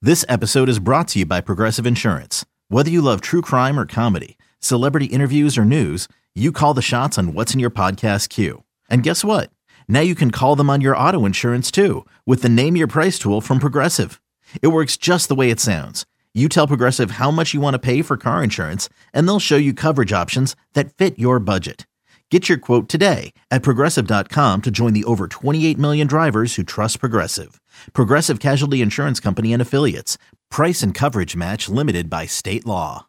This episode is brought to you by Progressive Insurance. Whether you love true crime or comedy, celebrity interviews or news, you call the shots on what's in your podcast queue. And guess what? Now you can call them on your auto insurance too with the Name Your Price tool from Progressive. It works just the way it sounds. You tell Progressive how much you want to pay for car insurance, and they'll show you coverage options that fit your budget. Get your quote today at Progressive.com to join the over 28 million drivers who trust Progressive. Progressive Casualty Insurance Company and Affiliates. Price and coverage match limited by state law.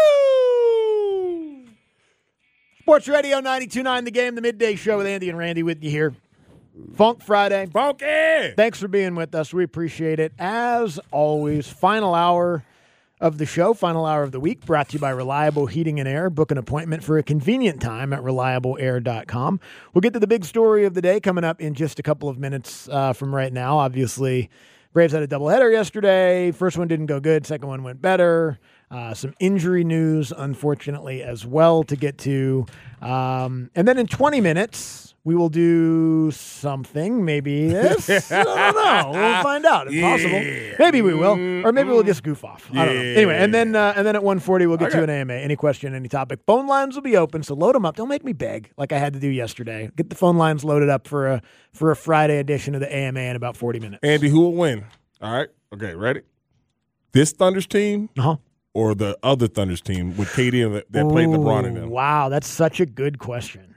Woo! Sports Radio 92.9 The Game, the midday show with Andy and Randy with you here. Funk Friday. Funky! Thanks for being with us. We appreciate it. As always, final hour of the show, final hour of the week, brought to you by Reliable Heating and Air. Book an appointment for a convenient time at reliableair.com. We'll get to the big story of the day coming up in just a couple of minutes from right now. Obviously, Braves had a doubleheader yesterday. First one didn't go good. Second one went better. Some injury news, unfortunately, as well to get to. And then in 20 minutes, we will do something. Maybe this. I don't know. We'll find out. It's possible. Maybe we will. Or maybe we'll just goof off. I don't know. Anyway, and then at 1:40, we'll get to an AMA. Any question, any topic. Phone lines will be open, so load them up. Don't make me beg like I had to do yesterday. Get the phone lines loaded up for a Friday edition of the AMA in about 40 minutes. Andy, who will win? All right. Okay, ready? This Thunders team or the other Thunders team with KD and that played LeBron in them? Wow, that's such a good question.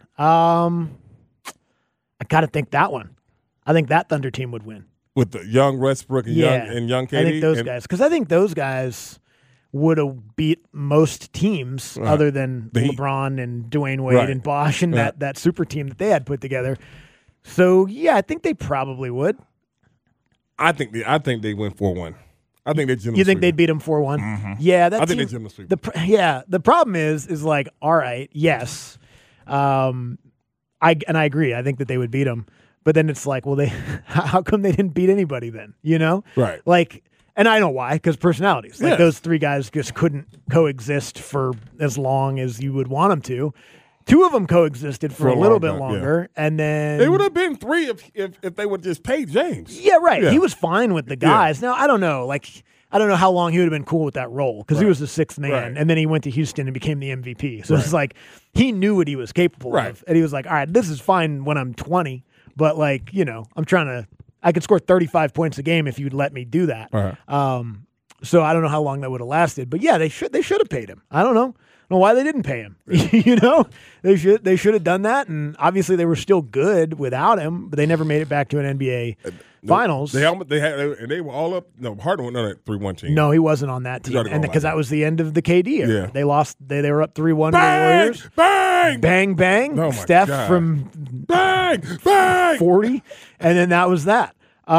I got to think that one. I think that Thunder team would win. With the young Westbrook and young KD? I think those guys. Because I think those guys would have beat most teams other than LeBron and Dwayne Wade and Bosh and that super team that they had put together. So, yeah, I think they probably would. I think they win 4-1. I think they You think they'd beat them 4-1? Mm-hmm. Yeah, I think they Jim the sweep. The problem is like, all right, yes. I agree. I think that they would beat them. But then it's like, well, how come they didn't beat anybody then? You know? Right. Like, and I know why, because personalities. Like those three guys just couldn't coexist for as long as you would want them to. Two of them coexisted for a little bit longer, and then they would have been three if they would just pay James. Yeah, right. Yeah. He was fine with the guys. Now I don't know, I don't know how long he would have been cool with that role because he was the sixth man, and then he went to Houston and became the MVP. So it's like he knew what he was capable of, and he was like, "All right, this is fine when I'm 20, but I could score 35 points a game if you'd let me do that." So I don't know how long that would have lasted, but yeah, they should have paid him. I don't know why they didn't pay him. You know, they should have done that, and obviously they were still good without him, but they never made it back to an NBA Finals. They were all up. No, Harden wasn't on that 3-1 team. No, he wasn't on that team, and because that was the end of the KD era. Yeah. They lost. They were up 3-1 to the Warriors. Bang, bang, bang. Oh Steph God. From bang, bang 40, and then that was that.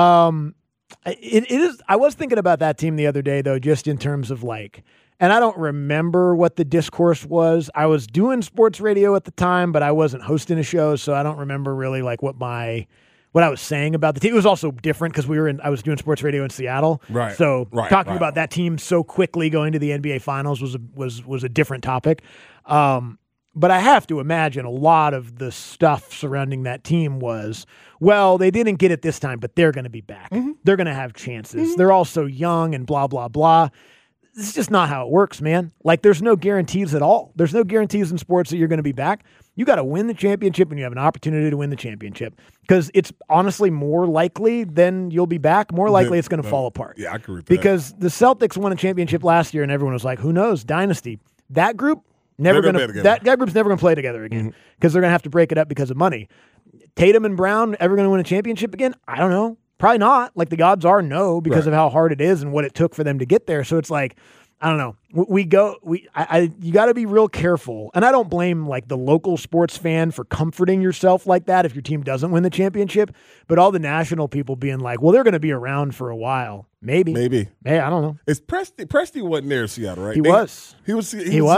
It is. I was thinking about that team the other day, though, just in terms of and I don't remember what the discourse was. I was doing sports radio at the time, but I wasn't hosting a show, so I don't remember really what I was saying about the team. It was also different because I was doing sports radio in Seattle. Right. So talking about that team so quickly going to the NBA Finals was a different topic. But I have to imagine a lot of the stuff surrounding that team was, well, they didn't get it this time, but they're going to be back. Mm-hmm. They're going to have chances. Mm-hmm. They're all so young and blah, blah, blah. This is just not how it works, man. There's no guarantees at all. There's no guarantees in sports that you're going to be back. You got to win the championship, and you have an opportunity to win the championship because it's honestly more likely than you'll be back. More likely it's going to fall apart. Yeah, I agree with that. Because the Celtics won a championship last year, and everyone was like, who knows, dynasty. That group, that group's never going to play together again because they're going to have to break it up because of money. Tatum and Brown ever going to win a championship again? I don't know. Probably not. The odds are no because of how hard it is and what it took for them to get there. So it's I don't know. You got to be real careful. And I don't blame the local sports fan for comforting yourself like that if your team doesn't win the championship. But all the national people being well, they're going to be around for a while. Maybe. Hey, I don't know. It's Presti wasn't there in Seattle, right? He was. He was the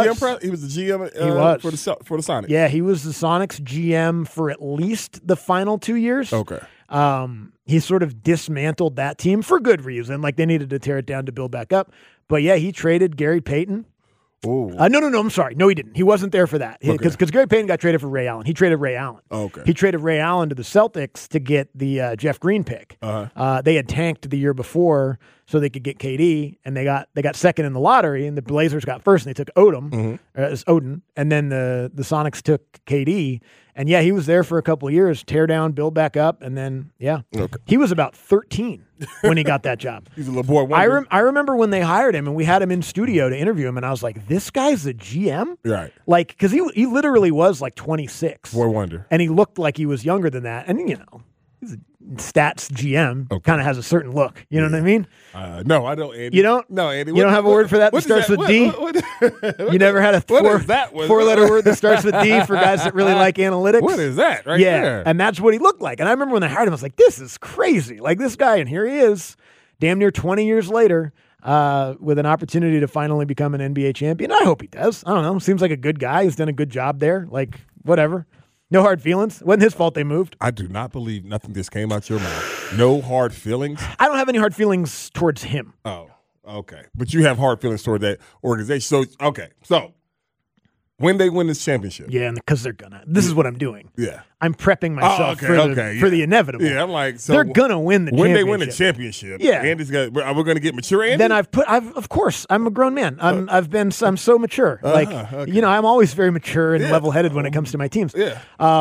GM for the Sonics. Yeah, he was the Sonics GM for at least the final 2 years. Okay. He sort of dismantled that team for good reason. They needed to tear it down to build back up. But yeah, he traded Gary Payton. Oh. No, I'm sorry. No, he didn't. He wasn't there for that. Because Gary Payton got traded for Ray Allen. He traded Ray Allen. Okay. He traded Ray Allen to the Celtics to get the Jeff Green pick. Uh-huh. They had tanked the year before so they could get KD, and they got second in the lottery, and the Blazers got first, and they took Odom, and then the Sonics took KD, and he was there for a couple of years, tear down, build back up, and then he was about 13 when he got that job. He's a little boy wonder. I remember when they hired him, and we had him in studio to interview him, and I was like, this guy's a GM, right? Like, because he literally was like 26, boy wonder, and he looked like he was younger than that, and he's a stats GM, kind of has a certain look. You know what I mean? No, I don't, Andy. You don't? No, Andy. You don't have a word for that starts with D? You never had a four-letter word that starts with D for guys that really like analytics? What is that there? And that's what he looked like. And I remember when I hired him, I was like, this is crazy. Like, this guy, and here he is, damn near 20 years later, with an opportunity to finally become an NBA champion. I hope he does. I don't know. Seems like a good guy. He's done a good job there. Like, whatever. No hard feelings. It wasn't his fault they moved. I do not believe nothing just came out your mouth. No hard feelings? I don't have any hard feelings towards him. Oh, okay. But you have hard feelings toward that organization. So when they win this championship. Yeah, because they're gonna. This is what I'm doing. Yeah. I'm prepping myself for the inevitable. Yeah, I'm like, so they're gonna win the championship. When they win the championship, Andy's we're gonna get mature Andy? Then of course, I'm a grown man. I'm so mature. I'm always very mature and level-headed when it comes to my teams. Yeah.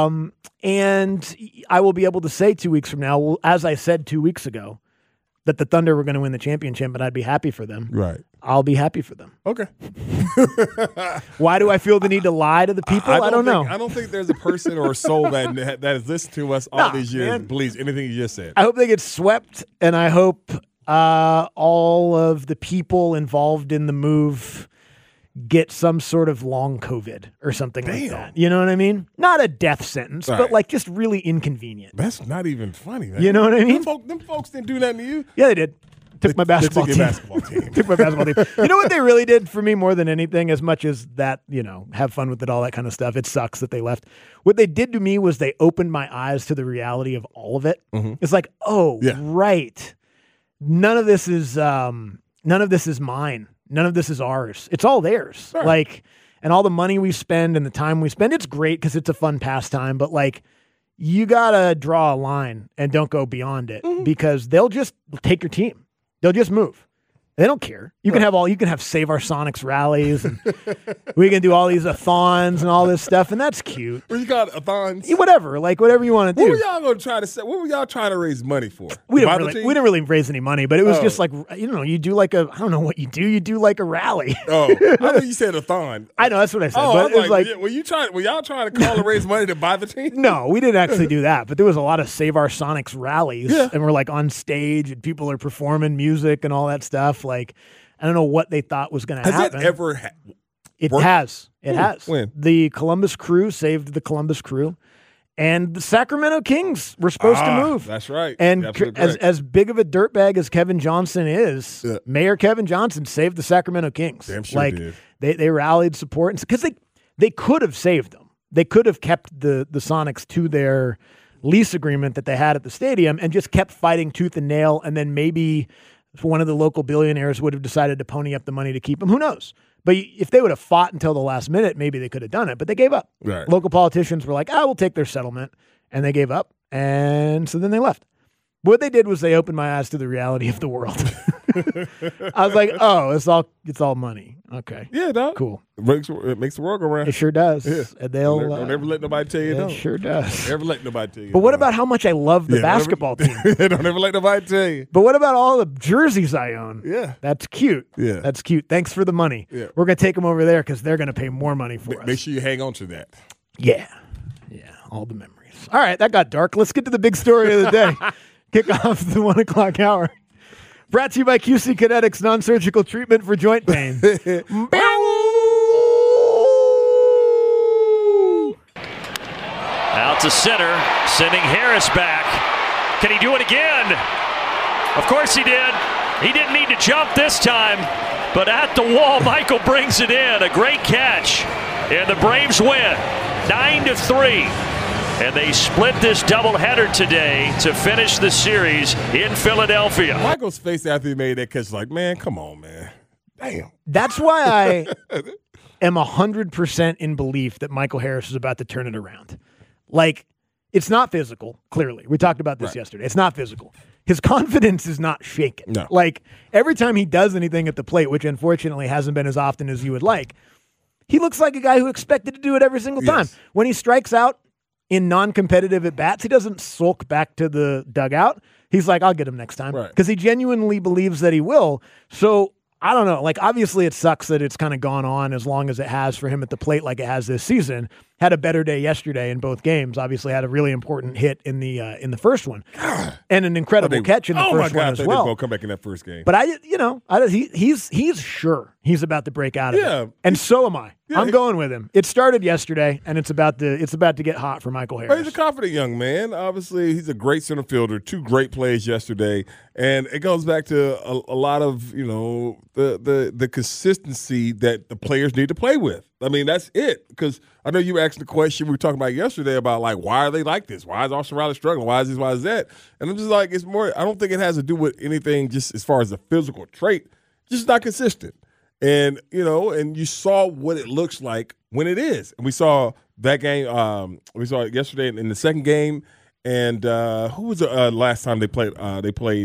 And I will be able to say 2 weeks from now, as I said 2 weeks ago, that the Thunder were going to win the championship, and I'd be happy for them. Right. I'll be happy for them. Okay. Why do I feel the need to lie to the people? I don't know. I don't think there's a person or a soul that has listened to us all these years and believes anything you just said. I hope they get swept, and I hope all of the people involved in the move get some sort of long COVID or something like that. You know what I mean? Not a death sentence, but like just really inconvenient. That's not even funny, man. You know what I mean? Them folks didn't do nothing to you. Yeah, they did. Took my basketball team. Took my basketball team. You know what they really did for me more than anything, as much as that, have fun with it, all that kind of stuff. It sucks that they left. What they did to me was they opened my eyes to the reality of all of it. Mm-hmm. It's like, right. None of this is mine. None of this is ours. It's all theirs. Sure. And all the money we spend and the time we spend, it's great because it's a fun pastime, but you gotta draw a line and don't go beyond it because they'll just take your team. They'll just move. They don't care. You can have Save Our Sonics rallies, and we can do all these a-thons and all this stuff, and that's cute. What you got, a-thons? Whatever you want to do. What were y'all going to try to say? What were y'all trying to raise money for? We didn't really raise any money, but it was just you do I don't know what you do. You do like a rally. Oh, I thought you said a-thon. I know, that's what I said. But it was were y'all trying to call to raise money to buy the team? No, we didn't actually do that, but there was a lot of Save Our Sonics rallies, and we're on stage, and people are performing music and all that stuff, I don't know what they thought was going to happen. Has it ever It has. It has. When? The Columbus Crew saved the Columbus Crew, and the Sacramento Kings were supposed to move. That's right. And as big of a dirtbag as Kevin Johnson is, Mayor Kevin Johnson saved the Sacramento Kings. Damn sure did. They rallied support because they could have saved them. They could have kept the Sonics to their lease agreement that they had at the stadium and just kept fighting tooth and nail, and then maybe one of the local billionaires would have decided to pony up the money to keep him. Who knows? But if they would have fought until the last minute, maybe they could have done it. But they gave up. Right. Local politicians were like, we'll take their settlement. And they gave up. And so then they left. What they did was they opened my eyes to the reality of the world. I was like, it's all money. Okay. Yeah, dog. Cool. It makes the world go round. It sure does. Yeah. And don't ever let nobody tell you no. It sure does. Never let nobody tell you. But what about how much I love the basketball team? Don't ever let nobody tell you. But what about all the jerseys I own? Yeah. That's cute. Yeah. That's cute. Thanks for the money. Yeah. We're going to take them over there because they're going to pay more money for us. Make sure you hang on to that. Yeah. Yeah. All the memories. All right. That got dark. Let's get to the big story of the day. Kick off the 1 o'clock hour. Brought to you by QC Kinetics non-surgical treatment for joint pain. Out to center, sending Harris back. Can he do it again? Of course he did. He didn't need to jump this time, but at the wall, Michael brings it in. A great catch, and the Braves win 9-3. And they split this doubleheader today to finish the series in Philadelphia. Michael's face after he made that catch, man, come on, man. Damn. That's why I am 100% in belief that Michael Harris is about to turn it around. It's not physical, clearly. We talked about this yesterday. It's not physical. His confidence is not shaken. No. Like, every time he does anything at the plate, which unfortunately hasn't been as often as you would like, he looks like a guy who expected to do it every single time. When he strikes out in non-competitive at-bats, he doesn't sulk back to the dugout. He's like, I'll get him next time. Because he genuinely believes that he will. So, I don't know. Like, obviously, it sucks that it's kind of gone on as long as it has for him at the plate like it has this season. Had a better day yesterday in both games. Obviously, had a really important hit in the first one. And an incredible catch in the first one as well. They will come back in that first game. But he's sure he's about to break out of it. And so am I. Yeah, I'm going with him. It started yesterday, and it's about to get hot for Michael Harris. He's a confident young man. Obviously, he's a great center fielder. 2 great plays yesterday, and it goes back to a lot of the consistency that the players need to play with. I mean, that's it. Because I know you asked the question we were talking about yesterday about, like, why are they like this? Why is Austin Riley struggling? Why is this? Why is that? And I'm just like, it's more. I don't think it has to do with anything just as far as a physical trait. Just not consistent. And, and you saw what it looks like when it is. And we saw that game. We saw it yesterday in the second game. And who was the last time they played? Who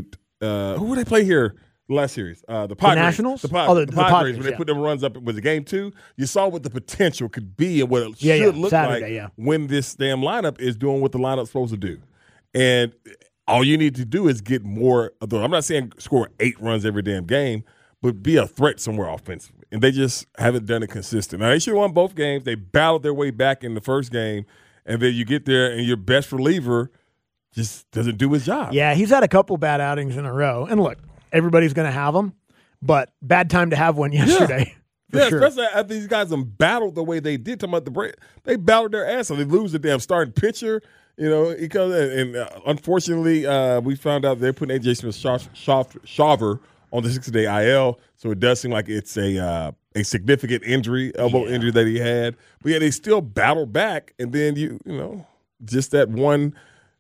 did they play here last series? The Padres. The Nationals? The Padres. When they put them runs up, was it game 2? You saw what the potential could be and what it should look Saturday, like when this damn lineup is doing what the lineup's supposed to do. And all you need to do is get more. I'm not saying score 8 runs every damn game, but be a threat somewhere offensively. And they just haven't done it consistent. Now, they should have won both games. They battled their way back in the first game, and then you get there and your best reliever just doesn't do his job. Yeah, he's had a couple bad outings in a row. And look, everybody's going to have them, but bad time to have one yesterday. Yeah, especially after these guys battled the way they did. Talking about the break, they battled their ass off. They lose the damn starting pitcher. He comes in, and unfortunately, we found out they're putting A.J. Smith-Shawver on the 60-day IL, so it does seem like it's a significant injury, elbow injury that he had. But, they still battle back, and then, just that one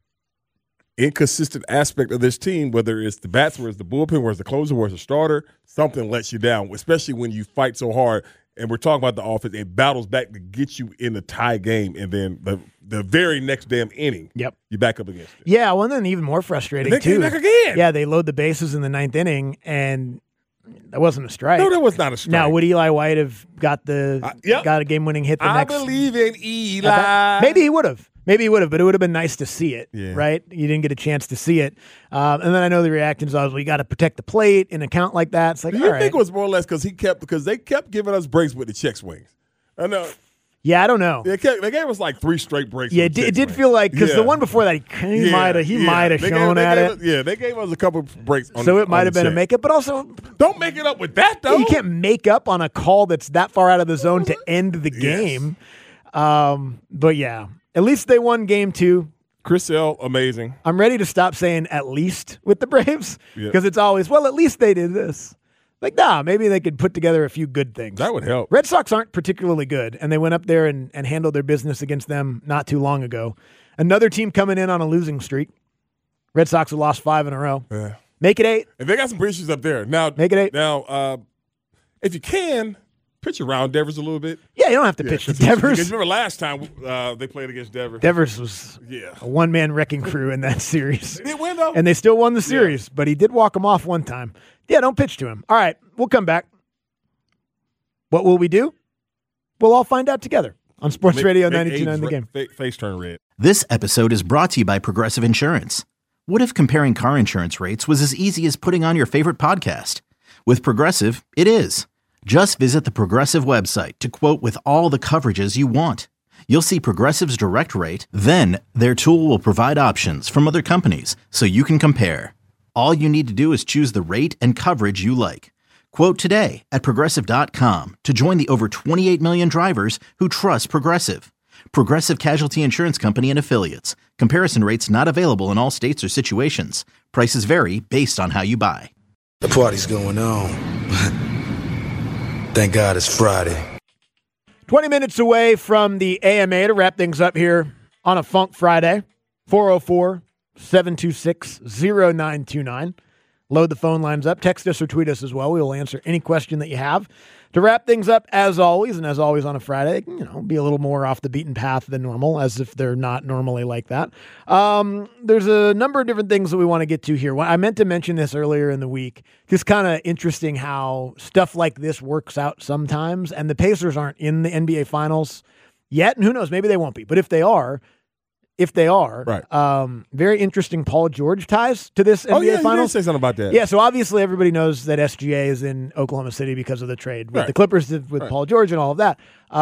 inconsistent aspect of this team, whether it's the bats, whether it's the bullpen, whether it's the closer, whether it's the starter, something lets you down, especially when you fight so hard. And we're talking about the offense. It battles back to get you in the tie game, and then the very next damn inning, you back up against it. Yeah, well, and then even more frustrating, and they came back again. Yeah, they load the bases in the 9th inning, and that wasn't a strike. No, that was not a strike. Now, would Eli White have got a game-winning hit the next? I believe in Eli. Maybe he would have. But it would have been nice to see it, right? You didn't get a chance to see it. And then I know the reactions was, you got to protect the plate in an account like that. It's like, Do you think it was more or less because they kept giving us breaks with the check swings? I know. Yeah, I don't know. They gave us like 3 straight breaks. Yeah, it did feel like, because the one before that, he might have shown at it. They gave us a couple breaks. So it might have been a make-up, but also don't make it up with that, though. You can't make up on a call that's that far out of the zone to end the game. But yeah, at least they won game 2. Chris Sale, amazing. I'm ready to stop saying at least with the Braves because it's always, well, at least they did this. Like, maybe they could put together a few good things. That would help. Red Sox aren't particularly good, and they went up there and handled their business against them not too long ago. Another team coming in on a losing streak. Red Sox have lost 5 in a row. Yeah. Make it 8. And they got some issues up there. Now, make it 8. Now, if you can, pitch around Devers a little bit. Yeah, you don't have to pitch to Devers. Because remember last time they played against Devers. Devers was a one-man wrecking crew in that series. They did win, though. And they still won the series, but he did walk him off one time. Yeah, don't pitch to him. All right, we'll come back. What will we do? We'll all find out together on Sports Radio 92.9 The Game. Face turn red. This episode is brought to you by Progressive Insurance. What if comparing car insurance rates was as easy as putting on your favorite podcast? With Progressive, it is. Just visit the Progressive website to quote with all the coverages you want. You'll see Progressive's direct rate, then their tool will provide options from other companies so you can compare. All you need to do is choose the rate and coverage you like. Quote today at Progressive.com to join the over 28 million drivers who trust Progressive. Progressive Casualty Insurance Company and Affiliates. Comparison rates not available in all states or situations. Prices vary based on how you buy. The party's going on. Thank God it's Friday. 20 minutes away from the AMA to wrap things up here on a Funk Friday. 404-726-0929. load the phone lines up. Text us or tweet us as well. We will answer any question that you have. To wrap things up, as always, and as always on a Friday, be a little more off the beaten path than normal, as if they're not normally like that. There's a number of different things that we want to get to here. I meant to mention this earlier in the week. Just kind of interesting how stuff like this works out sometimes, and the Pacers aren't in the NBA Finals yet, and who knows, maybe they won't be. But if they are, right. Very interesting Paul George ties to this NBA Finals. You did say something about that. Yeah, so obviously everybody knows that SGA is in Oklahoma City because of the trade with the Clippers with Paul George and all of that.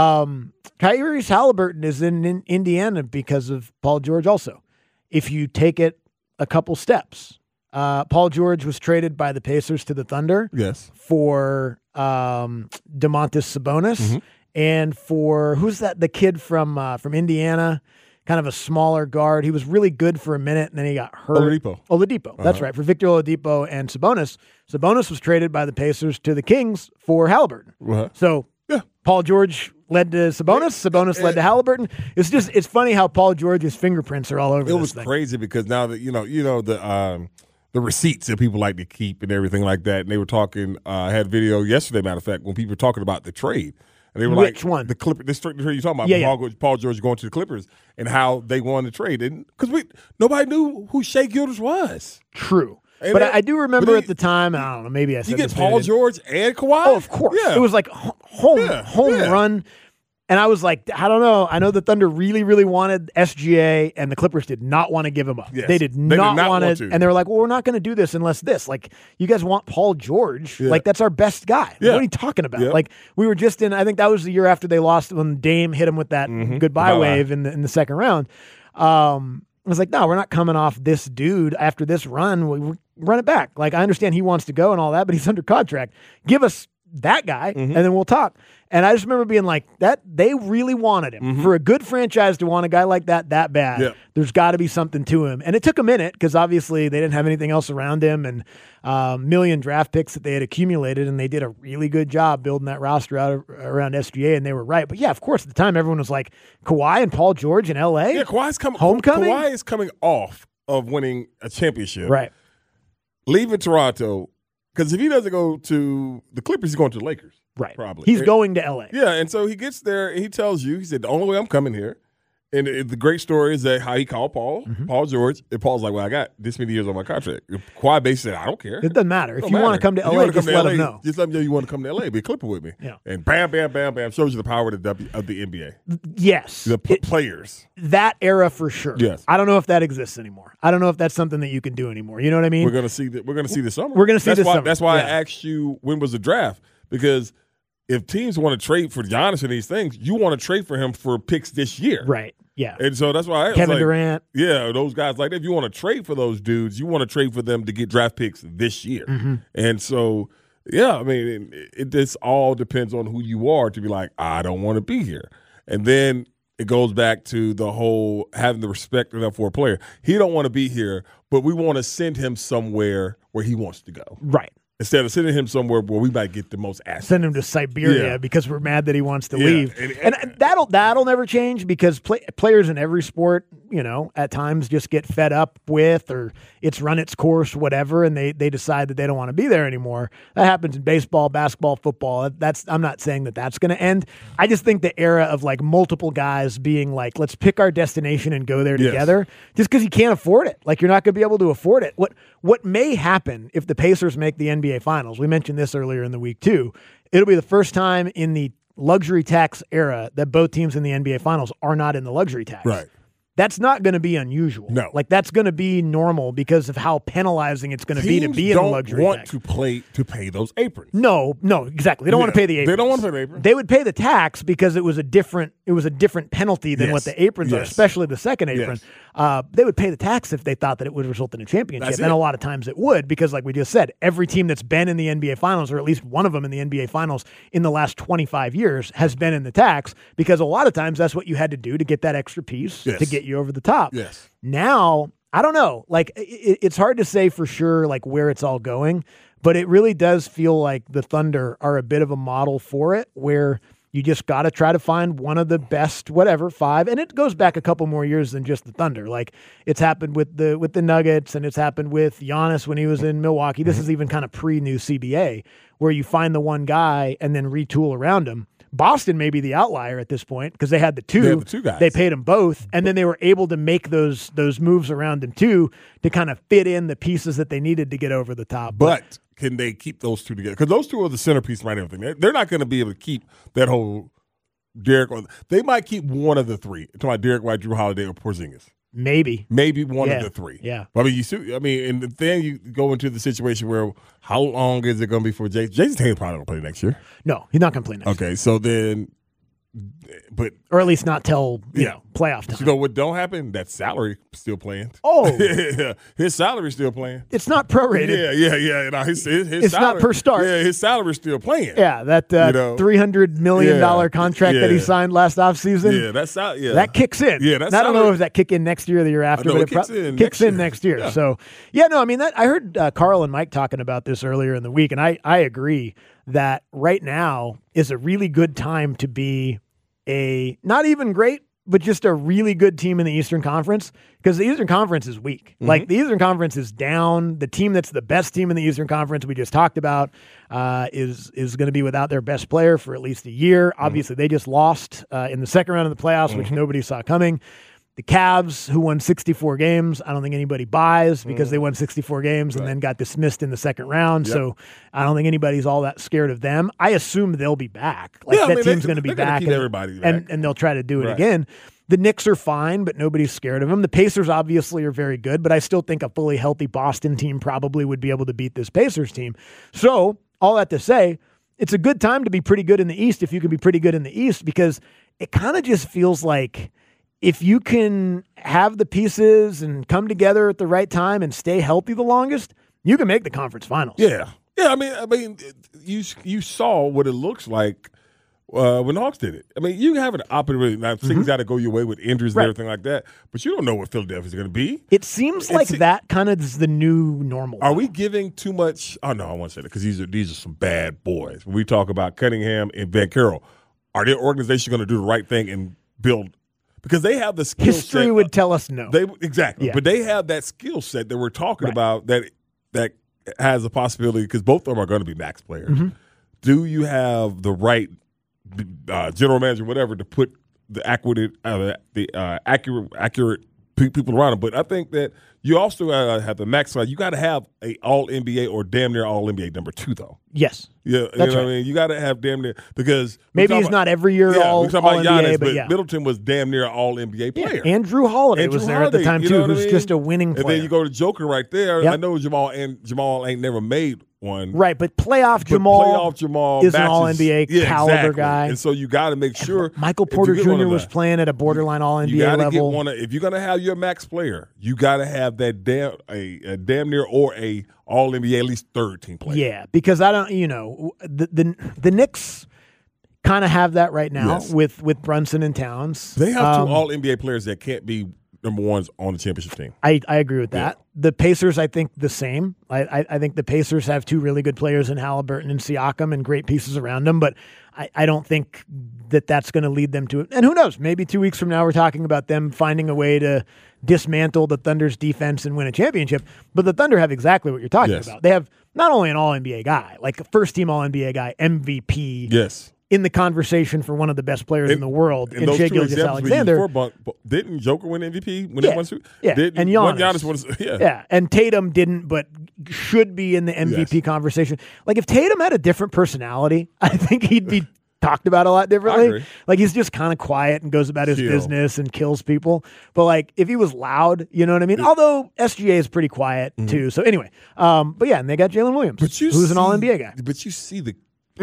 Tyrese Halliburton is in Indiana because of Paul George also. If you take it a couple steps, Paul George was traded by the Pacers to the Thunder for Domantas Sabonis and for, who's that, the kid from Indiana, kind of a smaller guard. He was really good for a minute, and then he got hurt. Oladipo. That's right, for Victor Oladipo and Sabonis. Sabonis was traded by the Pacers to the Kings for Halliburton. So Paul George led to Sabonis. Sabonis led to Halliburton. It's funny how Paul George's fingerprints are all over this thing. It was crazy because now that the receipts that people like to keep and everything like that. And they were talking. I had video yesterday, matter of fact, when people were talking about the trade. And they were Which like, one? The Clippers. This trade you're talking about, Paul George going to the Clippers and how they won the trade. And because nobody knew who Shea Gilgeous was. True. But I do remember at the time, I don't know, maybe I said you get Paul George and Kawhi? Oh, of course. Yeah. It was like home run. And I was like, I don't know. I know the Thunder really, really wanted SGA, and the Clippers did not want to give him up. Yes. They did not want to. And they were like, well, we're not going to do this unless this. Like, you guys want Paul George? Yeah. Like, that's our best guy. What are you talking about? Yeah. Like, we were just in, I think that was the year after they lost when Dame hit him with that goodbye wave in the second round. I was like, no, we're not coming off this dude after this run. We run it back. Like, I understand he wants to go and all that, but he's under contract. Give us that guy, and then we'll talk. And I just remember being like, that they really wanted him. For a good franchise to want a guy like that bad, there's got to be something to him. And it took a minute because obviously they didn't have anything else around him and million draft picks that they had accumulated, and they did a really good job building that roster out around SGA, and they were right. But yeah, of course, at the time, everyone was like, Kawhi and Paul George in L.A.? Yeah, Kawhi's coming. Homecoming? Kawhi is coming off of winning a championship. Right. Leaving Toronto, because if he doesn't go to the Clippers, he's going to the Lakers. Right. Probably. He's going to L.A. Yeah, and so he gets there, and he tells you, he said, the only way I'm coming here, and the great story is that how he called Paul George, and Paul's like, well, I got this many years on my contract. Kawhi basically said, I don't care. It doesn't matter. If you want to come to L.A., just let him know. Just let him know you want to come to L.A., be a Clipper with me. Yeah. And bam, bam, bam, bam, shows you the power of the NBA. Yes. The players. That era for sure. Yes. I don't know if that exists anymore. I don't know if that's something that you can do anymore. You know what I mean? We're gonna see this summer. We're gonna see this summer. That's why I asked you when was the draft, because if teams want to trade for Giannis and these things, you want to trade for him for picks this year. Right. Yeah. And so that's why Kevin Durant. Yeah, those guys like that. If you want to trade for those dudes, you want to trade for them to get draft picks this year. And so, yeah, I mean, it just all depends on who you are to be like, I don't want to be here. And then it goes back to the whole having the respect enough for a player. He don't want to be here, but we want to send him somewhere where he wants to go. Right. Instead of sending him somewhere where we might get the most assets. Send him to Siberia because we're mad that he wants to leave. And that'll never change because players in every sport, at times just get fed up with, or it's run its course, whatever, and they decide that they don't want to be there anymore. That happens in baseball, basketball, football. I'm not saying that that's going to end. I just think the era of like multiple guys being like, let's pick our destination and go there together, just because you can't afford it. Like, you're not going to be able to afford it. What may happen if the Pacers make the NBA Finals, we mentioned this earlier in the week too, it'll be the first time in the luxury tax era that both teams in the NBA Finals are not in the luxury tax. Right. That's not going to be unusual. No. Like, that's going to be normal because of how penalizing it's going to be to be in the luxury tax. Teams don't want to pay those aprons. No, exactly. They don't want to pay the aprons. They don't want to pay the aprons. They would pay the tax because it was a different penalty than what the aprons are, especially the second apron. They would pay the tax if they thought that it would result in a championship. And a lot of times it would, because like we just said, every team that's been in the NBA Finals, or at least one of them in the NBA Finals in the last 25 years, has been in the tax, because a lot of times that's what you had to do to get that extra piece to get you over the top. Yes. Now, I don't know. Like, it's hard to say for sure like where it's all going, but it really does feel like the Thunder are a bit of a model for it, where You just got to try to find one of the best, whatever, 5. And it goes back a couple more years than just the Thunder. Like it's happened with the Nuggets, and it's happened with Giannis when he was in Milwaukee. This is even kind of pre-new CBA, where you find the one guy and then retool around him. Boston may be the outlier at this point because they had the two. They had the two guys. They paid them both, and then they were able to make those moves around them too to kind of fit in the pieces that they needed to get over the top. But can they keep those two together? Because those two are the centerpiece right now. They're not going to be able to keep that whole Derek. They might keep one of the three. Talking about Derek White, Drew Holiday, or Porzingis. Maybe one of the three. Yeah. I mean, and then you go into the situation where how long is it going to be for Jason? Jason Tatum's probably going to play next year. No, he's not going to play next year. Okay, so then, or at least not till playoff time. You know what don't happen? That salary still playing. Oh, his salary's still playing. It's not prorated. Yeah. No, his it's salary, not per start. Yeah, his salary's still playing. Yeah, that $300 million contract that he signed last offseason. Yeah, that kicks in. Yeah, I don't know if that kick in next year or the year after, but it kicks in next year. Yeah. So I mean I heard Carl and Mike talking about this earlier in the week, and I agree that right now is a really good time to be a not even great, but just a really good team in the Eastern Conference, because the Eastern Conference is weak. Mm-hmm. Like the Eastern Conference is down. The team that's the best team in the Eastern Conference we just talked about is going to be without their best player for at least a year. Mm-hmm. Obviously, they just lost in the second round of the playoffs, which nobody saw coming. The Cavs, who won 64 games, I don't think anybody buys because they won 64 games and then got dismissed in the second round. Yep. So I don't think anybody's all that scared of them. I assume they'll be back. Team's going to be back, and they'll try to do it again. The Knicks are fine, but nobody's scared of them. The Pacers obviously are very good, but I still think a fully healthy Boston team probably would be able to beat this Pacers team. So all that to say, it's a good time to be pretty good in the East if you can be pretty good in the East, because it kind of just feels like if you can have the pieces and come together at the right time and stay healthy the longest, you can make the conference finals. Yeah. I mean, you saw what it looks like when the Hawks did it. I mean, you have an opportunity. Now, things got to go your way with injuries and everything like that, but you don't know what Philadelphia's going to be. It seems like that kind of is the new normal. Are we giving too much? Oh, no, I won't say that, because these are some bad boys. When we talk about Cunningham and Van Carroll, are their organization going to do the right thing and build? Because they have the skill set. History would tell us no. Exactly. But they have that skill set that we're talking about that has a possibility, because both of them are going to be max players. Mm-hmm. Do you have the right general manager, whatever, to put the accurate people around them? But I think that you also have the max. You got to have a All NBA or damn near All NBA number 2, though. Yes. Yeah, that's right. I mean, you got to have damn near, because maybe he's not every year all NBA, but yeah. Middleton was damn near All NBA player. And Drew Holiday was there at the time too, who's just a winning player. And then you go to Joker right there. Yep. I know Jamal ain't never made one. Right, but playoff Jamal is an All NBA caliber guy. And so you got to make sure. Michael Porter Jr. was playing at a borderline All NBA level. If you're going to have your max player, you got to have that damn near or a All NBA at least third team player. Yeah, because I don't, the Knicks kind of have that right now with Brunson and Towns. They have two All NBA players that can't be number ones on the championship team. I agree with that. Yeah. The Pacers, I think the same. I think the Pacers have two really good players in Halliburton and Siakam and great pieces around them, but I don't think that's going to lead them to it. And who knows? Maybe 2 weeks from now we're talking about them finding a way to dismantle the Thunder's defense and win a championship. But the Thunder have exactly what you're talking about. They have not only an All-NBA guy, like a first-team All-NBA guy, MVP. Yes. In the conversation for one of the best players in the world, in Shai Gilgeous-Alexander. Didn't Joker win MVP when they won? And Giannis. And Tatum didn't, but should be in the MVP conversation. Like, if Tatum had a different personality, I think he'd be talked about a lot differently. Like, he's just kind of quiet and goes about his business and kills people. But, like, if he was loud, you know what I mean? Although SGA is pretty quiet, too. So, anyway. But, yeah, and they got Jalen Williams, who's an All-NBA guy. But you see the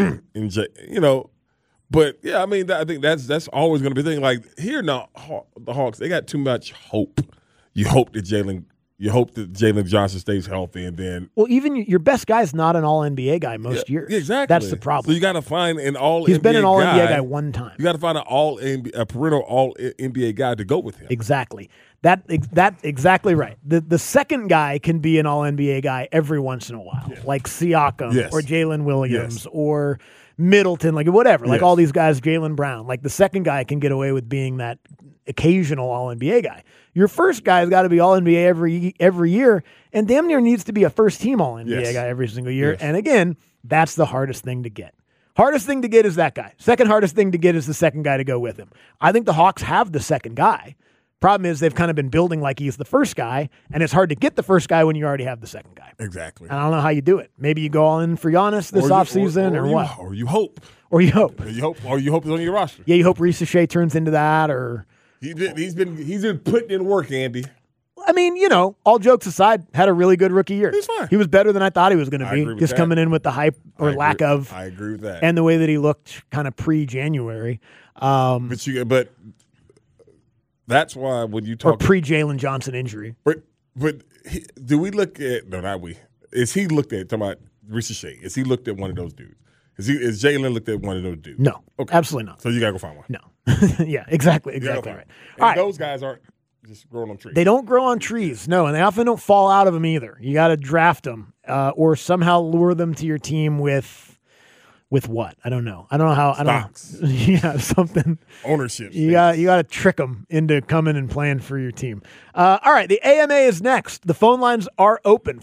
But yeah, I mean, I think that's always going to be the thing. Like here now, the Hawks, they got too much hope. You hope that Jalen Johnson stays healthy, and then even your best guy is not an All NBA guy most years. Exactly, that's the problem. So you got to find an All. He's NBA been an All NBA guy one time. You got to find a parental All NBA guy to go with him. Exactly. That's exactly right. The second guy can be an All-NBA guy every once in a while, like Siakam or Jalen Williams or Middleton, like whatever, like all these guys, Jaylen Brown. Like the second guy can get away with being that occasional All-NBA guy. Your first guy's got to be All-NBA every year, and damn near needs to be a first-team All-NBA guy every single year. Yes. And again, that's the hardest thing to get. Hardest thing to get is that guy. Second hardest thing to get is the second guy to go with him. I think the Hawks have the second guy. Problem is they've kind of been building like he's the first guy, and it's hard to get the first guy when you already have the second guy. Exactly. And I don't know how you do it. Maybe you go all in for Giannis this offseason or what? Or you hope. Or you hope. Or you hope it's on your roster. Yeah, you hope Risa Shea turns into that or... He's been putting in work, Andy. I mean, all jokes aside, had a really good rookie year. He's fine. He was better than I thought he was going to be, just coming in with the hype or lack of. I agree with that. And the way that he looked kind of pre-January. But that's why when you talk. Or pre-Jalen Johnson injury. But do we look at, no, not we. Is he looked at, talking about Risa Shea, is he looked at one of those dudes? Is Jalen looked at one of those dudes? No, okay. Absolutely not. So you got to go find one. No. Yeah, exactly right. And All right. those guys aren't just growing on trees. They don't grow on trees, no, and they often don't fall out of them either. You got to draft them or somehow lure them to your team with what? I don't know. I don't know how. Stocks. I don't know. Yeah, something. Ownership. You got to trick them into coming and playing for your team. All right, the AMA is next. The phone lines are open,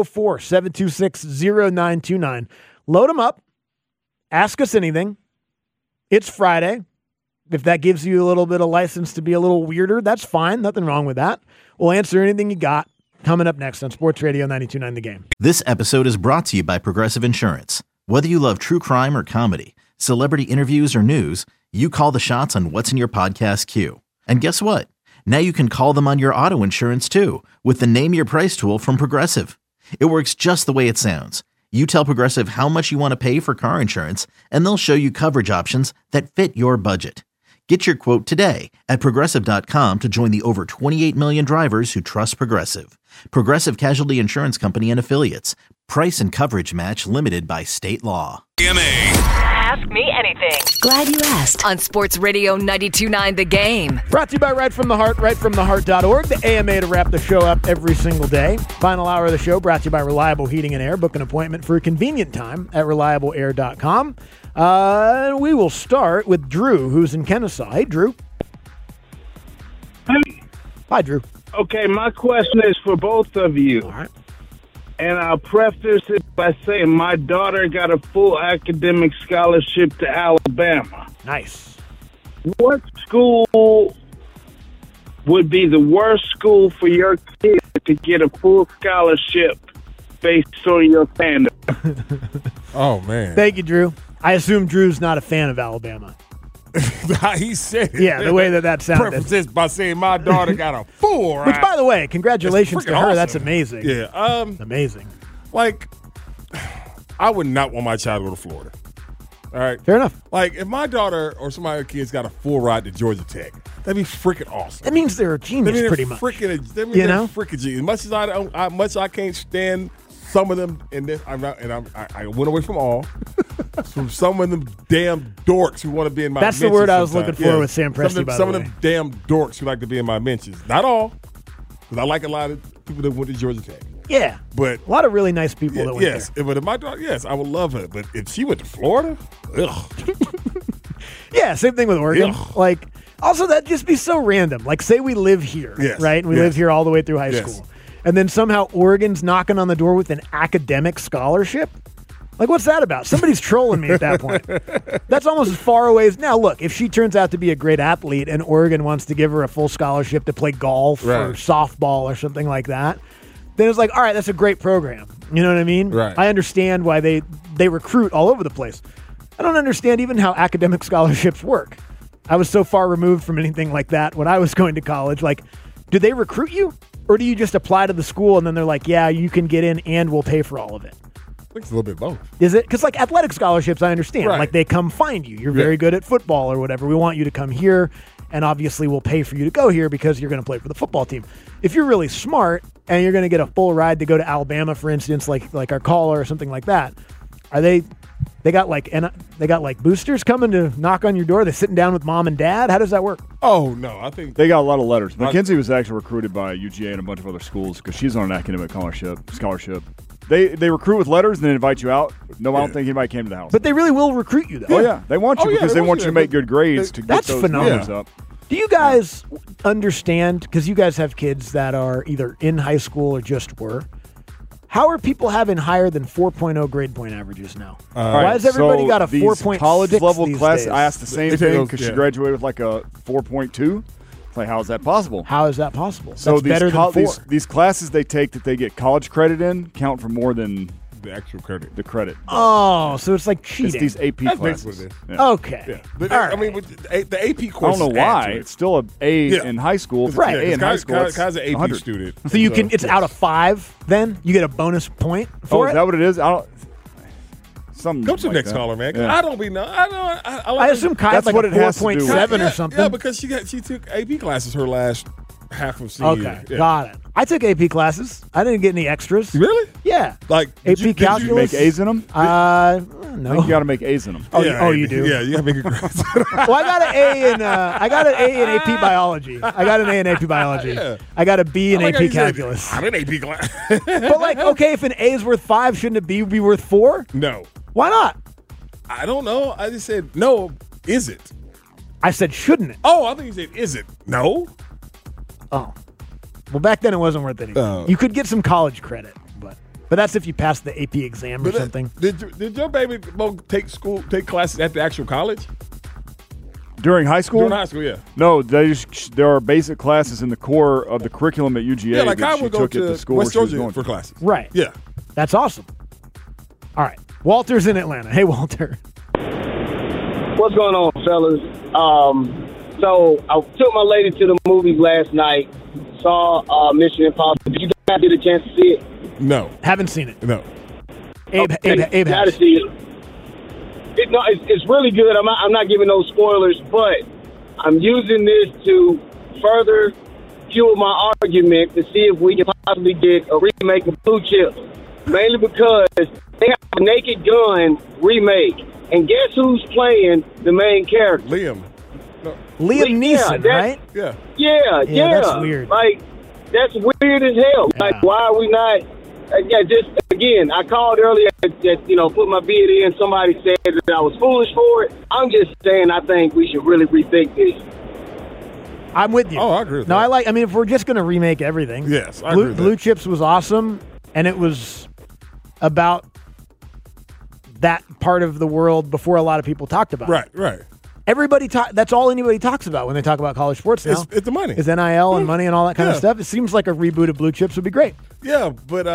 404-726-0929. Load them up. Ask us anything. It's Friday. If that gives you a little bit of license to be a little weirder, that's fine. Nothing wrong with that. We'll answer anything you got. Coming up next on Sports Radio 92.9 The Game. This episode is brought to you by Progressive Insurance. Whether you love true crime or comedy, celebrity interviews or news, you call the shots on what's in your podcast queue. And guess what? Now you can call them on your auto insurance too with the Name Your Price tool from Progressive. It works just the way it sounds. You tell Progressive how much you want to pay for car insurance, and they'll show you coverage options that fit your budget. Get your quote today at Progressive.com to join the over 28 million drivers who trust Progressive. Progressive Casualty Insurance Company and Affiliates. Price and coverage match limited by state law. Ask me anything. Glad you asked on Sports Radio 92.9 The Game. Brought to you by Right From The Heart, rightfromtheheart.org, the AMA to wrap the show up every single day. Final hour of the show brought to you by Reliable Heating and Air. Book an appointment for a convenient time at reliableair.com. We will start with Drew, who's in Kennesaw. Hey, Drew. Hey. Hi, Drew. Okay, my question is for both of you. All right. And I'll preface it by saying my daughter got a full academic scholarship to Alabama. Nice. What school would be the worst school for your kid to get a full scholarship based on your fandom? Oh, man. Thank you, Drew. I assume Drew's not a fan of Alabama. He said it. Yeah, the way that sounded. Preface this by saying my daughter got a 4. Which, by the way, congratulations to her. Awesome. That's amazing. Yeah. Amazing. Like, I would not want my child to go to Florida. All right? Fair enough. Like, if my daughter or some of my kids got a full ride to Georgia Tech, that'd be freaking awesome. That means they're a genius, pretty much. Freaking genius. Much as I can't stand some of them in this, I went away from all. From some of them damn dorks who want to be in my mentions. That's the word I was looking for with Sam Presti, Some of them damn dorks who like to be in my mentions. Not all, because I like a lot of people that went to Georgia Tech. Yeah. But a lot of really nice people that went there. Yes, but if my daughter, yes, I would love her. But if she went to Florida, ugh. Yeah, same thing with Oregon. Ugh. Like, also, that'd just be so random. Like, say we live here, right? And we live here all the way through high school. And then somehow Oregon's knocking on the door with an academic scholarship? Like, what's that about? Somebody's trolling me at that point. That's almost as far away as... Now, look, if she turns out to be a great athlete and Oregon wants to give her a full scholarship to play golf or softball or something like that, then it's like, all right, that's a great program. You know what I mean? Right. I understand why they recruit all over the place. I don't understand even how academic scholarships work. I was so far removed from anything like that when I was going to college. Like, do they recruit you? Or do you just apply to the school and then they're like, yeah, you can get in and we'll pay for all of it? I think it's a little bit both. Is it? Because like athletic scholarships, I understand. Right. Like they come find you. You're very good at football or whatever. We want you to come here and obviously we'll pay for you to go here because you're going to play for the football team. If you're really smart and you're going to get a full ride to go to Alabama, for instance, like our caller or something like that, are they got like, and They got like boosters coming to knock on your door. They're sitting down with mom and dad. How does that work? Oh, no, I think They got a lot of letters. Mackenzie was actually recruited by UGA and a bunch of other schools because she's on an academic scholarship. They recruit with letters and then invite you out. No, I don't think anybody came to the house. But they really will recruit you, though. Oh, yeah. They want you because they want you to make good grades to get That's those phenomenal. numbers up. Do you guys understand, because you guys have kids that are either in high school or just were, how are people having higher than 4.0 grade point averages now? Why has everybody got a 4.6 college level these class? days? I asked the same thing because she graduated with like a 4.2. It's like, how is that possible? How is that possible? So That's better than 4. These classes they take that they get college credit in count for more than the actual credit. The credit. Oh, so it's like cheating. It's these AP That's classes. basically what it is. Yeah. Okay. Yeah. But All I mean, right. with the AP course. I don't know why. It's still a A in high school. Right. A in high school. it's Kai's an AP 100. student. So you can. It's out of 5. Then you get a bonus point for Oh, is it. that what it is? I don't. Something. Go to the like next that. caller, man. Yeah. I don't be no. I assume Kai That's had like what a it has to do with 4.7 yeah, or something. Yeah, because she took AP classes her last half of senior Okay, year. Yeah. got it. I took AP classes. I didn't get any extras. Really? Yeah. Like AP Did you calculus. make A's in them? No. I think you got to make A's in them. Oh, Yeah, you do. Yeah, you got to make a grades. Well, I got an A in AP biology. I got an A in AP biology. Yeah. I got a B in I like how AP you said, calculus. I'm in AP class. But like, okay, if an A is worth 5, shouldn't a B be worth 4? No, Why not? I don't know. I just said no. Is it? I said, shouldn't it? Oh, I think you said is it? No. Oh. Well, back then it wasn't worth anything. Oh. You could get some college credit, but that's if you passed the AP exam or something. Did your baby take classes at the actual college? During high school? During high school, yeah. No, there are basic classes in the core of the curriculum at UGA Yeah, like I that she would go took at to the school West where she was Georgia going for to. classes. Right. Yeah. That's awesome. All right. Walter's in Atlanta. Hey, Walter. What's going on, fellas? So I took my lady to the movies last night. Saw Mission Impossible. Did you guys get a chance to see it? No. Haven't seen it. No. Abe Gotta has. see it. It's really good. I'm not giving no spoilers, but I'm using this to further fuel my argument to see if we can possibly get a remake of Blue Chips. Mainly because they have a Naked Gun remake. And guess who's playing the main character? Liam. No. Liam Neeson, right? Yeah. Yeah. That's weird. Like, that's weird as hell. Yeah. Like, why are we not? Just again, I called earlier that put my bid in. Somebody said that I was foolish for it. I'm just saying I think we should really rethink this. I'm with you. Oh, I agree with No, that. I mean, if we're just going to remake everything. Yes, I agree with Blue that. Chips was awesome, and it was about that part of the world before a lot of people talked about it. Right. Everybody that's all anybody talks about when they talk about college sports now. It's the money. Is NIL and money and all that kind of Yeah. stuff. It seems like a reboot of Blue Chips would be great. Yeah, but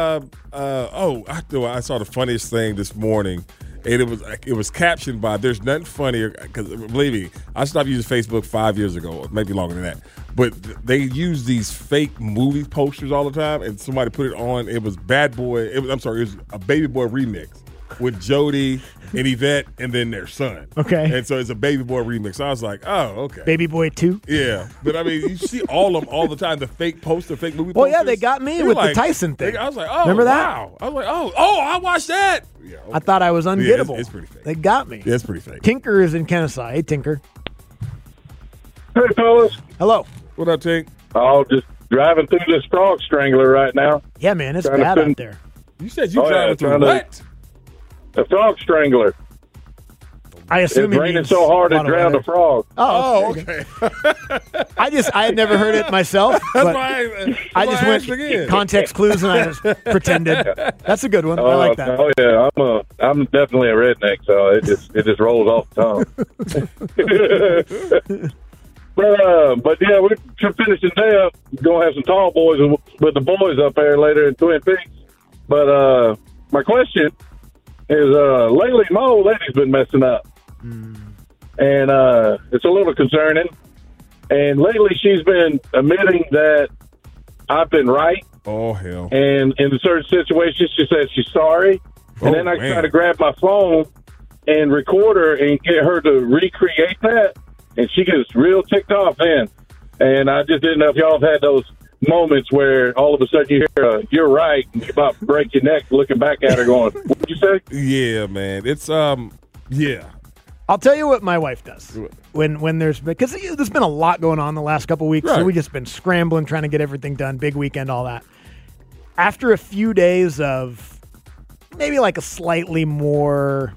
I saw the funniest thing this morning, and it was captioned by "There's nothing funnier." Because believe me, I stopped using Facebook 5 years ago, maybe longer than that. But they use these fake movie posters all the time, and somebody put it on. It was Bad Boy. It was a Baby Boy remix with Jody and Yvette, and then their son. Okay. and so it's a Baby Boy remix. I was like, oh, okay. Baby Boy 2. Yeah, but I mean, you see all of them all the time. The fake poster, fake movie. Well, yeah, posters. they got me You're with the like- Tyson thing. I was like, oh, Remember that? Wow. I was like, oh, I watched that. Yeah, okay. I thought I was ungettable. it's pretty fake. They got me. Yeah, it's pretty fake. Tinker is in Kennesaw. Hey, Tinker. Hey, fellas. Hello. What up, Tink? Oh, just driving through this frog strangler right now. Yeah, man, it's Trying to bad send- out there. You said you Oh, yeah, driving through trying to- what? A frog strangler. I assume It's it raining means so hard a it lot of drowned weather. a frog. Oh, okay. I had never heard it myself. That's but why I just went again. context clues and I just pretended. That's a good one. I like that. Oh yeah, I'm definitely a redneck, so it just rolls off the tongue. But yeah, we're finishing day up. Gonna have some tall boys with the boys up there later in Twin Peaks. But my question is, lately my old lady's been messing up, and it's a little concerning. And lately she's been admitting that I've been right. Oh hell! And in certain situations, she says she's sorry. And then I man. try to grab my phone and record her and get her to recreate that. And she gets real ticked off then. And I just didn't know if y'all have had those moments where all of a sudden you hear, you're right, and you about to break your neck looking back at her going, what'd you say? Yeah, man. It's yeah. I'll tell you what my wife does when there's because there's been a lot going on the last couple weeks, so we've just been scrambling trying to get everything done, big weekend, all that. After a few days of maybe like a slightly more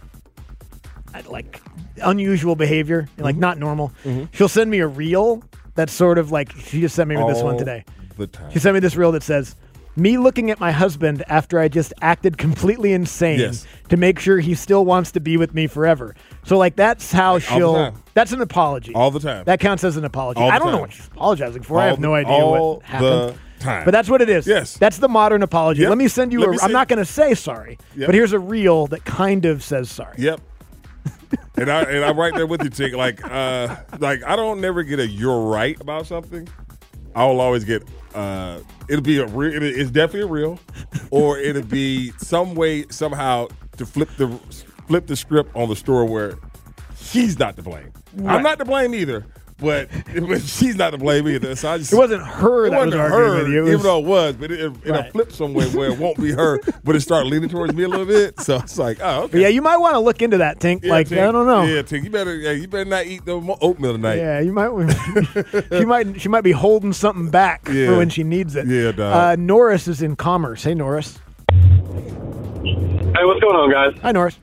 like unusual behavior, like not normal, she'll send me a reel that's sort of like she just sent me this one today. She sent me this reel that says, me looking at my husband after I just acted completely insane to make sure he still wants to be with me forever. So, like, that's how that's an apology. All the time. That counts as an apology. I don't know what she's apologizing for. I have no idea what happened. But that's what it is. Yes. That's the modern apology. Let me send you I'm not going to say sorry, but here's a reel that kind of says sorry. Yep. and I'm right there with you, Tick. Like I don't never get a you're right about something. I will always get it'll be it's definitely a real, or it'll be some way somehow to flip the script on the story where she's not to blame. Right. I'm not to blame either, but she's not to blame either. So it wasn't her that was arguing with you. Even though it was, but it'll flip somewhere where it won't be her, but it started leaning towards me a little bit. So it's like, oh, okay. But yeah, you might want to look into that, Tink. Yeah, Tink, I don't know. Yeah, Tink, you better not eat the oatmeal tonight. Yeah, you might. She might be holding something back for when she needs it. Yeah, dog. Norris is in Commerce. Hey, Norris. Hey, what's going on, guys? Hi, Norris.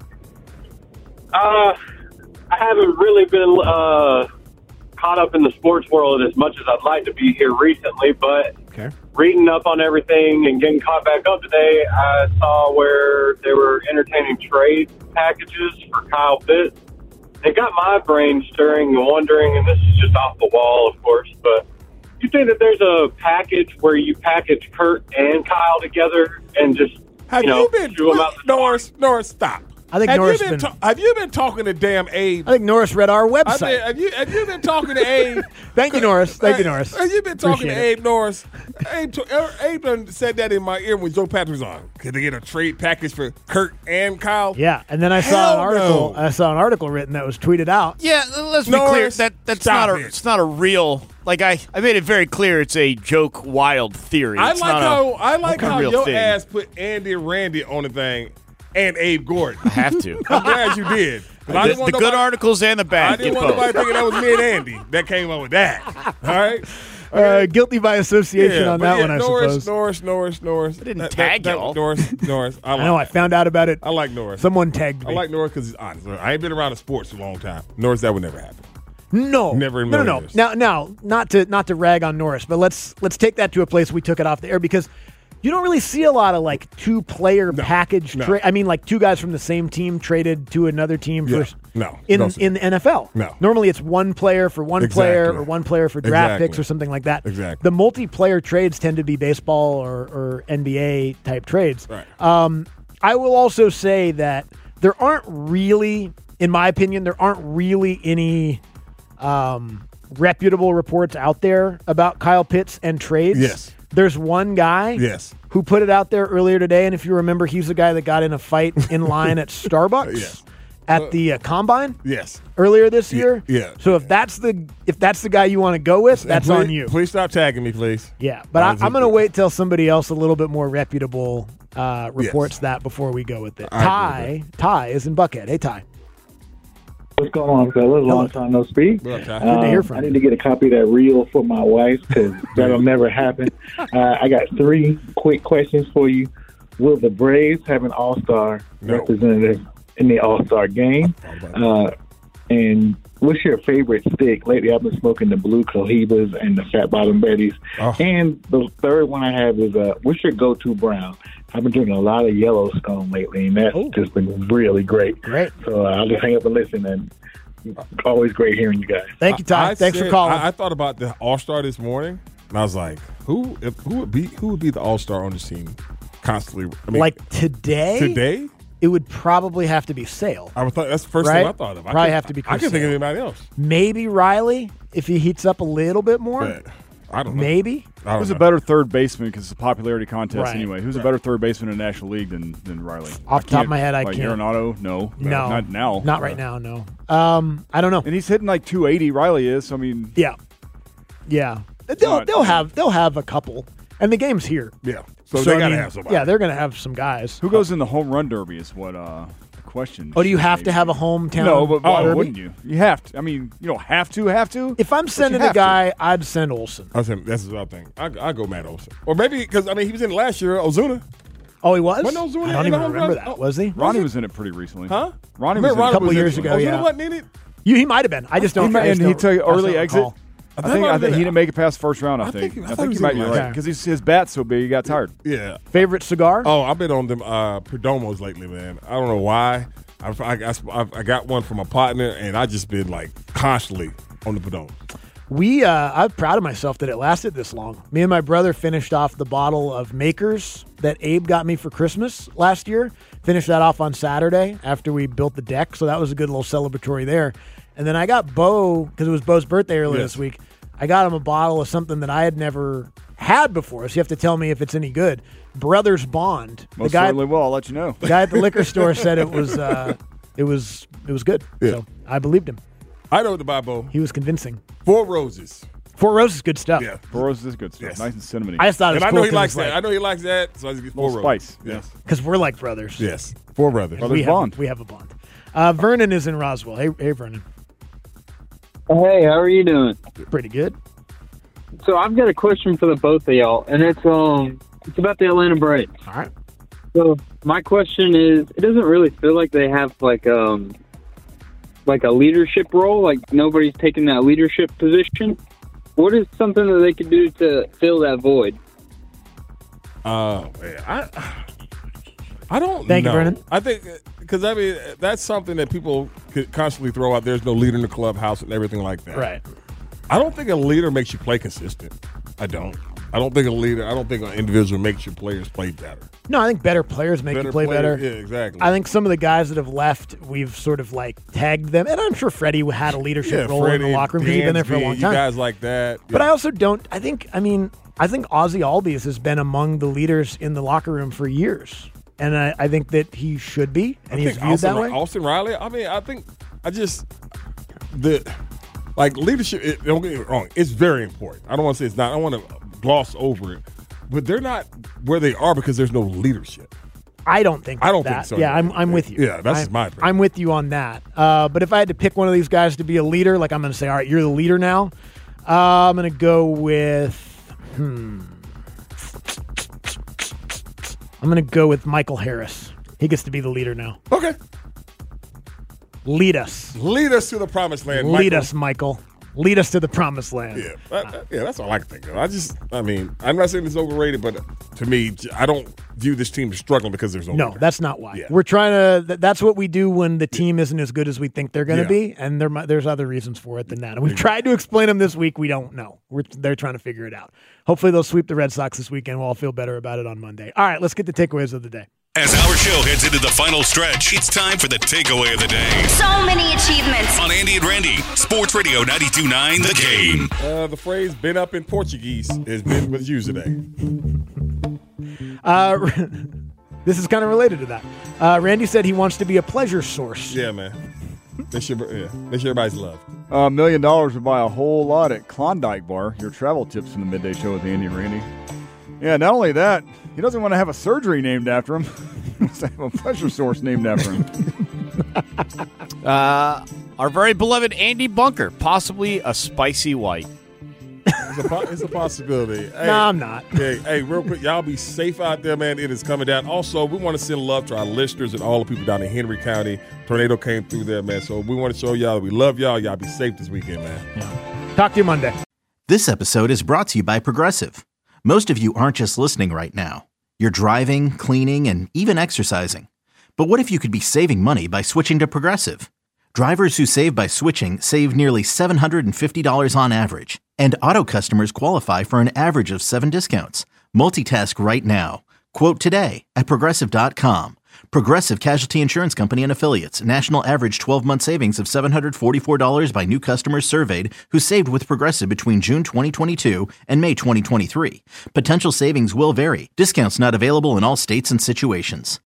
I haven't really been caught up in the sports world as much as I'd like to be here recently, but reading up on everything and getting caught back up today, I saw where they were entertaining trade packages for Kyle Pitts. It got my brain stirring and wondering, and this is just off the wall, of course, but do you think that there's a package where you package Kurt and Kyle together and just, have you been, Norris, stop. I think have you been talking to damn Abe? I think Norris read our website. Have you been talking to Abe? Thank you, Norris. Thank you, Norris. Have you been talking to Abe, Norris? Abe done said that in my ear when Joe Patrick was on. Could they get a trade package for Kurt and Kyle? Yeah, and then I saw an article. I saw an article written that was tweeted out. Yeah, let's be clear. That's not it's not a real. Like I made it very clear, it's a joke, wild theory. I like how your ass put Andy and Randy on the thing. And Abe Gordon. I have to. I'm glad you did. The good articles and the bad. I didn't want nobody thinking that was me and Andy that came up with that. All right? Guilty by association on that one, I suppose. Norris. I didn't tag y'all. Norris. I know. I found out about it. I like Norris. Someone tagged me. I like Norris because he's honest. I ain't been around the sports for a long time. Norris, that would never happen. No. Never in No. Now, not to rag on Norris, but let's take that to a place we took it off the air because you don't really see a lot of like two-player package trade. I mean, like two guys from the same team traded to another team in the NFL. No. Normally it's one player for one player or one player for draft picks or something like that. Exactly. The multiplayer trades tend to be baseball or NBA type trades. Right. I will also say that there aren't really, in my opinion, any reputable reports out there about Kyle Pitts and trades. Yes. There's one guy who put it out there earlier today, and if you remember, he's the guy that got in a fight in line at Starbucks at the Combine earlier this year. Yeah. So if that's the guy you want to go with, that's on you. Please stop tagging me, please. Yeah, but I'm going to wait till somebody else a little bit more reputable reports that before we go with it. Ty is in Buckhead. Hey, Ty. What's going on, fellas? Long time no speak. Good to hear from you. I need to get a copy of that reel for my wife because that'll never happen. I got 3 quick questions for you. Will the Braves have an all-star representative in the all-star game? And what's your favorite stick? Lately, I've been smoking the blue Cohibas and the Fat Bottom Betties. And the third one I have is what's your go-to brown? I've been drinking a lot of Yellowstone lately, and that's just been really great. Great. So I'll just hang up and listen, and always great hearing you guys. Thank you, Ty. Thanks for calling. I thought about the All-Star this morning, and I was like, who would be the All-Star on this team constantly? I mean, like today? Today? It would probably have to be Sale. That's the first thing I thought of. Probably have to be Chris I can't think of Sale. anybody else. Maybe Riley, if he heats up a little bit more. But I don't know. Maybe. Who's a better third baseman because it's a popularity contest anyway? Who's a better third baseman in the National League than Riley? Off the top of my head, I can't. Arenado? No. Not now. Not right now, no. I don't know. And he's hitting like 280. Riley is. So, I mean. Yeah. They'll have a couple. And the game's here. Yeah. So they got to have somebody. Yeah, they're going to have some guys. Who goes in the home run derby is what the question. Oh, do you have to have a hometown? No, but why derby? wouldn't you? You have to. I mean, you don't have to. If I'm sending a guy, I'd send Olsen. That's what I think. I go Matt Olsen. Or maybe because he was in it last year. Ozuna. Oh, he was? Wasn't Ozuna I don't even remember that. Was he? Ronnie was in it pretty recently. Huh? Ronnie was in it a couple years ago. Ozuna wasn't in it. He might have been. I just don't. And he took early exit. Recall. I think he didn't make it past first round. I think he might be right because his bat's so big, he got tired. Yeah. Favorite cigar? Oh, I've been on them Perdomos lately, man. I don't know why. I got one from a partner, and I just been like constantly on the Perdomos. I'm proud of myself that it lasted this long. Me and my brother finished off the bottle of Makers that Abe got me for Christmas last year. Finished that off on Saturday after we built the deck, so that was a good little celebratory there. And then I got Bo, because it was Bo's birthday earlier this week, I got him a bottle of something that I had never had before, so you have to tell me if it's any good. Brothers Bond. Most certainly will. I'll let you know. The guy at the liquor store said it was good. Yeah. So I believed him. I know the buy, Bo. He was convincing. Four Roses. Four Roses, good stuff. Yeah. Four Roses is good stuff. Yes. Nice and cinnamony. I just thought it was cool. And I know he likes that. I know he likes that, so I just get Four Roses. Spice. Yes. Because we're like brothers. Yes. Four brothers. Brothers Bond. We have a bond. Vernon is in Roswell. Hey, Vernon. Hey, how are you doing? Pretty good. So I've got a question for the both of y'all, and it's about the Atlanta Braves. All right. So my question is, it doesn't really feel like they have like a leadership role, like nobody's taking that leadership position. What is something that they could do to fill that void? Man, I don't know. Thank you, Vernon. I think because that's something that people could constantly throw out. There's no leader in the clubhouse and everything like that. Right. I don't think a leader makes you play consistent. I don't think an individual makes your players play better. No, I think better players make you play better. Yeah, exactly. I think some of the guys that have left, we've sort of like tagged them. And I'm sure Freddie had a leadership role in the locker room because he's been there for a long time. Guys like that. But I also don't. I think Ozzy Albies has been among the leaders in the locker room for years. And I think that he should be, and he's viewed that way. Austin Riley, leadership, don't get me wrong, it's very important. I don't want to say it's not. I don't want to gloss over it. But they're not where they are because there's no leadership. I don't think so. Yeah, I'm with you. Yeah, that's my opinion. I'm with you on that. But if I had to pick one of these guys to be a leader, like I'm going to say, all right, you're the leader now. I'm going to go with Michael Harris. He gets to be the leader now. Okay. Lead us. Lead us to the promised land, Lead us, Michael. Lead us to the promised land. Yeah, that's all I can think of. I'm not saying it's overrated, but to me, I don't view this team as struggling because there's no leader. That's not why. Yeah. We're trying to. That's what we do when the team isn't as good as we think they're going to be, and there's other reasons for it than that. And we've tried to explain them this week. We don't know. They're trying to figure it out. Hopefully, they'll sweep the Red Sox this weekend. We'll all feel better about it on Monday. All right, let's get the takeaways of the day. As our show heads into the final stretch, it's time for the takeaway of the day. So many achievements. On Andy and Randy, Sports Radio 92.9 The Game. The phrase "been up in Portuguese" was used today. This is kind of related to that. Randy said he wants to be a pleasure source. Yeah, man. They should everybody's love. $1 million would buy a whole lot at Klondike Bar. Your travel tips in the midday show with Andy and Randy. Yeah, not only that, he doesn't want to have a surgery named after him. He wants to have a pleasure source named after him. Our very beloved Andy Bunker, possibly a spicy white. It's a possibility. Hey, no, I'm not. Hey, real quick, y'all be safe out there, man. It is coming down. Also, we want to send love to our listeners and all the people down in Henry County. Tornado came through there, man. So we want to show y'all that we love y'all. Y'all be safe this weekend, man. Yeah. Talk to you Monday. This episode is brought to you by Progressive. Most of you aren't just listening right now. You're driving, cleaning, and even exercising. But what if you could be saving money by switching to Progressive? Drivers who save by switching save nearly $750 on average. And auto customers qualify for an average of 7 discounts. Multitask right now. Quote today at Progressive.com. Progressive Casualty Insurance Company and Affiliates. National average 12-month savings of $744 by new customers surveyed who saved with Progressive between June 2022 and May 2023. Potential savings will vary. Discounts not available in all states and situations.